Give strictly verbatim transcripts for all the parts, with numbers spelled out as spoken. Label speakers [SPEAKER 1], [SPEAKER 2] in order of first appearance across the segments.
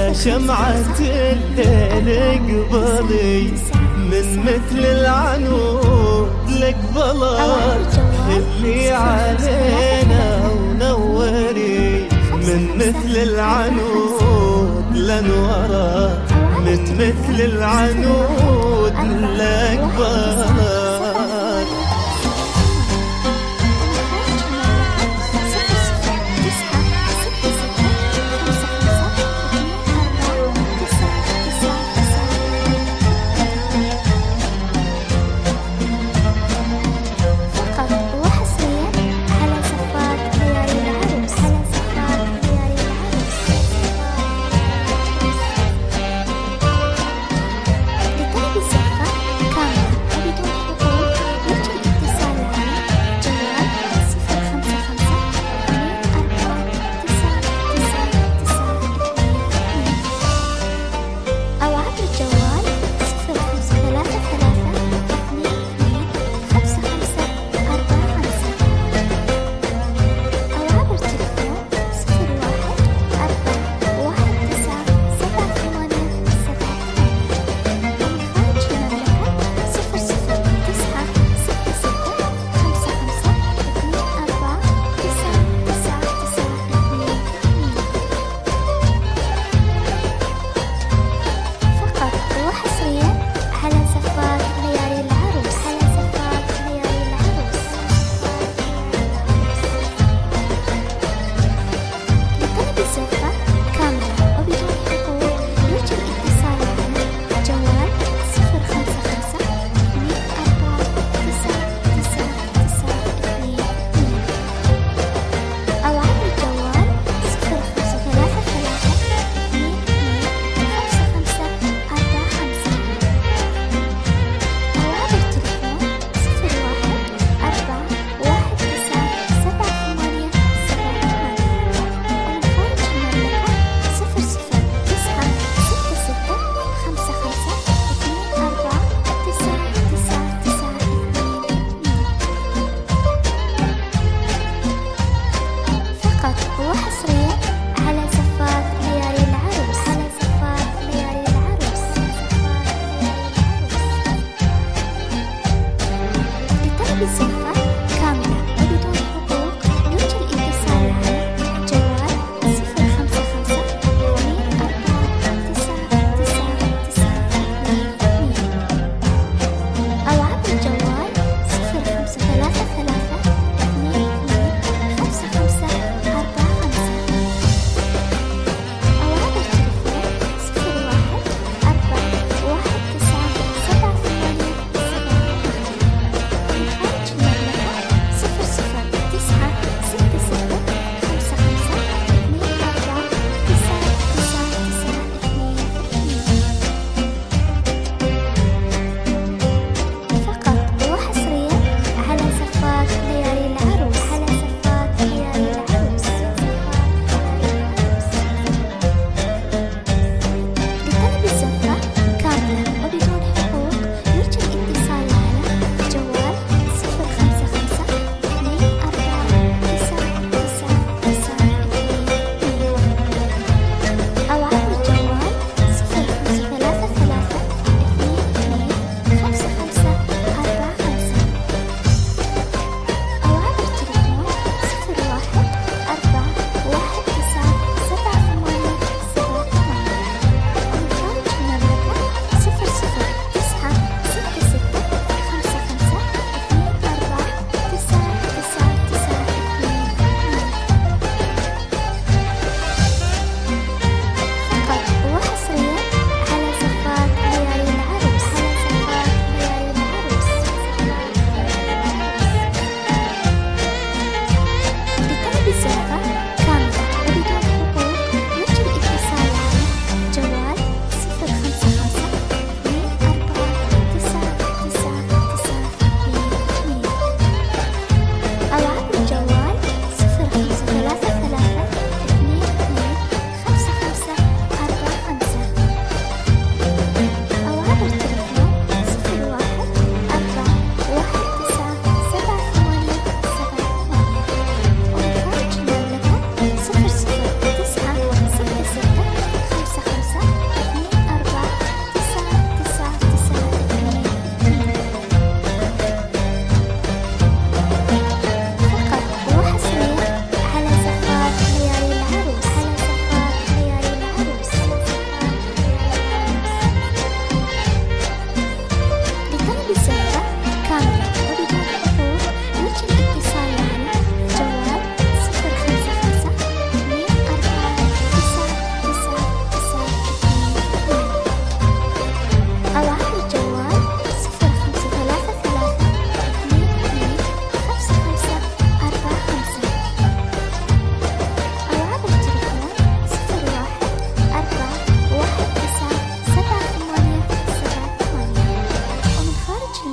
[SPEAKER 1] يا شمعة الليل قبلي من مثل العنود لك بلد خلي علينا ونوري من مثل العنود لنورا من مثل العنود لك بلد.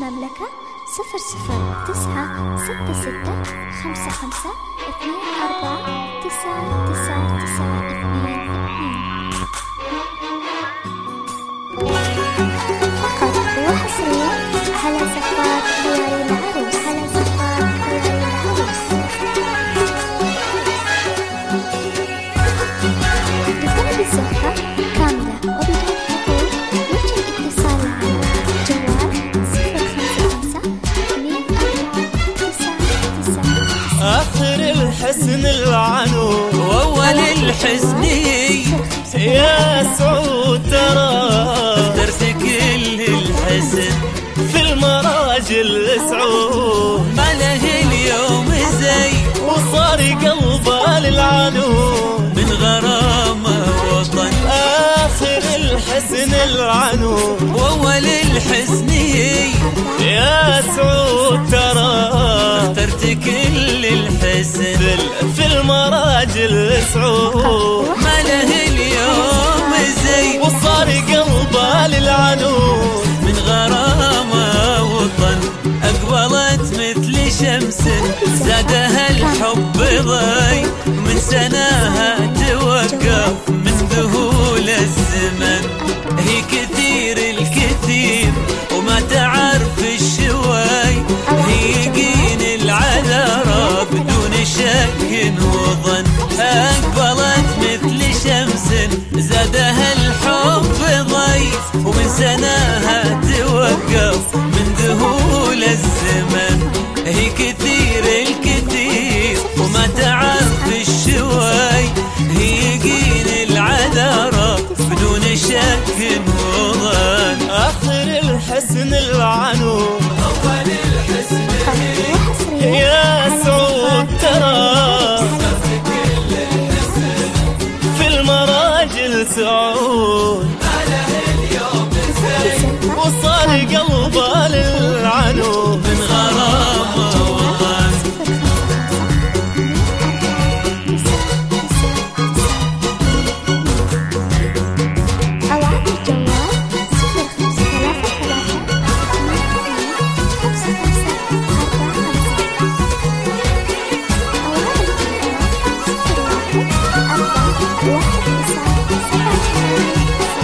[SPEAKER 2] المملكة صفر صفر تسعة ستة ستة خمسة خمسة اثنين أربعة تسعة تسعة تسعة اثنين اثنين. فقط وحصريا على صفات ليالي العروس على صفات ليالي العروس. لطلب الزفة كاملة وبدون حقوق يرجى الاتصال على جوال صفر خمسة خمسة اثنين أربعة تسعة تسعة.
[SPEAKER 1] آخر الحسن العنود
[SPEAKER 3] وأول الحزني
[SPEAKER 1] يا سعود ترى
[SPEAKER 3] اخترت كل الحزن
[SPEAKER 1] في المراجل سعود
[SPEAKER 3] ما له اليوم زي
[SPEAKER 1] وصار قلبه للعنود
[SPEAKER 3] من غرامة وطن.
[SPEAKER 1] آخر الحسن العنود
[SPEAKER 3] وأول الحزني
[SPEAKER 1] يا سعود ترى
[SPEAKER 3] اخترت كل الحزن
[SPEAKER 1] في المراجل سعود
[SPEAKER 3] ما له اليوم زي
[SPEAKER 1] وصار قلبه للعنود
[SPEAKER 3] من غرامة وطن. أقبلت مثل شمس زادها الحب ضي من سناها توقف من ذهول الزمن. هي كثير الكثير وما تعرف الشوي هي قين العذرة بدون شك وظن. أقبلت مثل شمس زادها الحب ضي ومن سناها توقف من ذهول الزمن. هي كثير الكثير وما تعرف الشوي هي قين العذرة بدون شك وظن.
[SPEAKER 1] آخر الحسن العنود
[SPEAKER 3] أول الحزن
[SPEAKER 1] يا سعود ترى في المراجل سعود وصار قلبه للعنود
[SPEAKER 3] من غرامة وطن.
[SPEAKER 2] أو عبر الجوال صفر خمسة ثلاثة ثلاثة خمسة خمسة أربعة خمسة. أو عبر الجوال صفر واحد أربعة واحد تسعة سبعة ثمانية.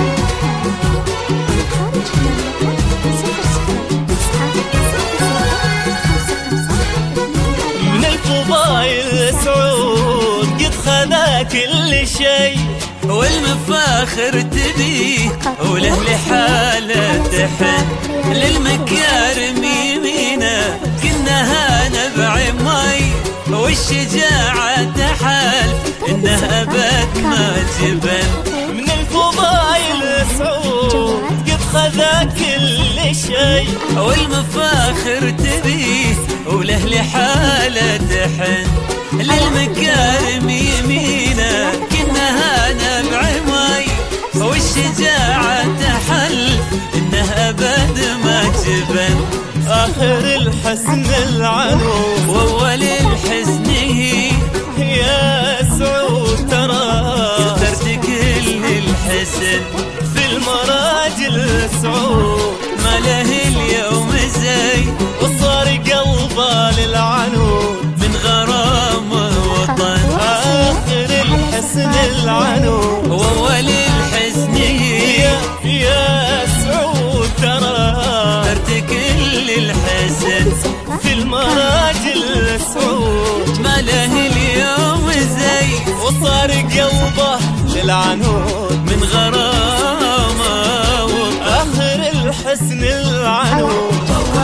[SPEAKER 2] خارج المملكة صفر صفر تسعة ستة خمسة خمسة اثنين.
[SPEAKER 1] من الفضايل سعود قد خذا كل شيء
[SPEAKER 3] والمفاخر تبيه وله لحاله تحن للمكارم يمينه كنها نبع مي والشجاعة تحالف انه ابد ما جبن.
[SPEAKER 1] من الفضايل سعود قد خذا كل شيء
[SPEAKER 3] والمفاخر تبيه وله لحاله تحن للمكارم يمينه كنها نبع مي والشجاعة تحلف انه ابد ما جبن.
[SPEAKER 1] آخر الحسن العنود
[SPEAKER 3] واول الحزن هي
[SPEAKER 1] يا سعود ترى
[SPEAKER 3] اخترت كل الحسن
[SPEAKER 1] في المراجل سعود
[SPEAKER 3] ما له اليوم زي
[SPEAKER 1] وصار قلبه للعنود
[SPEAKER 3] من غرامة وطن.
[SPEAKER 1] آخر الحسن العنود
[SPEAKER 3] واول الحزن هي
[SPEAKER 1] يا يا سعود ترى
[SPEAKER 3] اخترت كل الحسن
[SPEAKER 1] في المراجل سعود
[SPEAKER 3] ما له اليوم زي
[SPEAKER 1] وصار قلبه للعنود
[SPEAKER 3] من غرامة وطن.
[SPEAKER 1] آخر الحسن العنود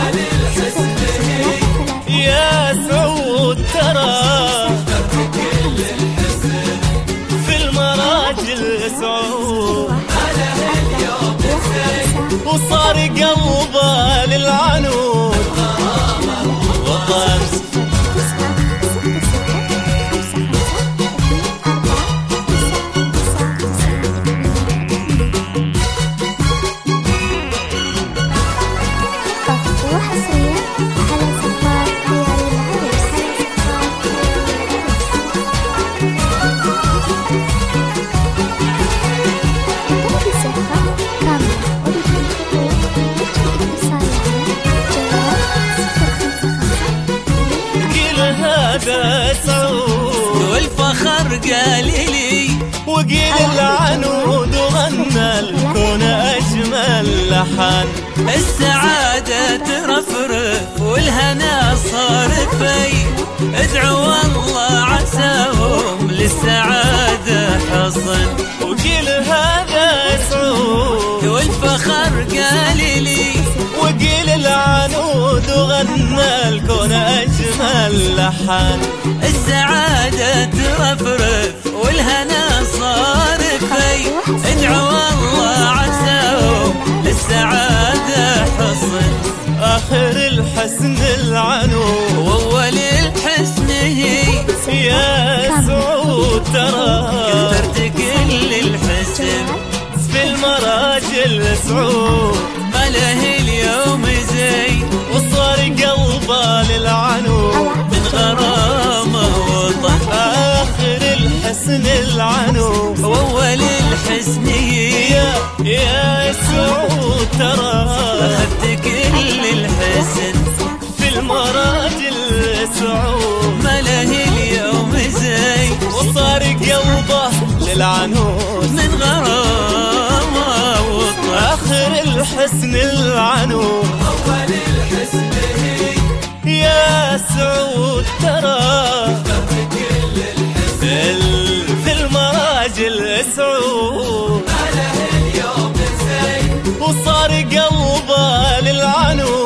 [SPEAKER 1] يا سعود ترى في المراجل سعود وصار قلبه للعنود وطن.
[SPEAKER 2] وحصريا
[SPEAKER 3] والفخر قال لي،
[SPEAKER 1] وقيل العنود وغنى الكون أجمل لحن.
[SPEAKER 3] السعادة ترفرف والهنا صار في، ادعوا الله عساهم للسعادة حصن.
[SPEAKER 1] وقيل هذا سعود
[SPEAKER 3] والفخر قال لي،
[SPEAKER 1] وقيل العنود وغنى الكون أجمل لحن.
[SPEAKER 3] السعادة ترفرف والهنا صار في، ادعوا الله عساهم للسعادة حصن.
[SPEAKER 1] آخر الحسن العنود
[SPEAKER 3] وأول الحسن هي،
[SPEAKER 1] يا سعود ترى
[SPEAKER 3] كثرت كل الحسن.
[SPEAKER 1] في المراجل سعود
[SPEAKER 3] ما له اليوم زي،
[SPEAKER 1] وصار قلبه للعنود
[SPEAKER 3] من غرامه وطن.
[SPEAKER 1] آخر الحسن العنود
[SPEAKER 3] وأول الحسن هي،
[SPEAKER 1] يا يا سعود ترى
[SPEAKER 3] أخذت كل الحسن.
[SPEAKER 1] في المراجل سعود
[SPEAKER 3] ما له اليوم زي،
[SPEAKER 1] وصار قلبه للعنود
[SPEAKER 3] من غرامه وطن.
[SPEAKER 1] آخر الحسن العنود
[SPEAKER 3] أول الحسن هي،
[SPEAKER 1] يا سعود ترى
[SPEAKER 3] كل الحسن.
[SPEAKER 1] في المراجل سعود
[SPEAKER 3] ما له اليوم زي،
[SPEAKER 1] وصار قلبه للعنود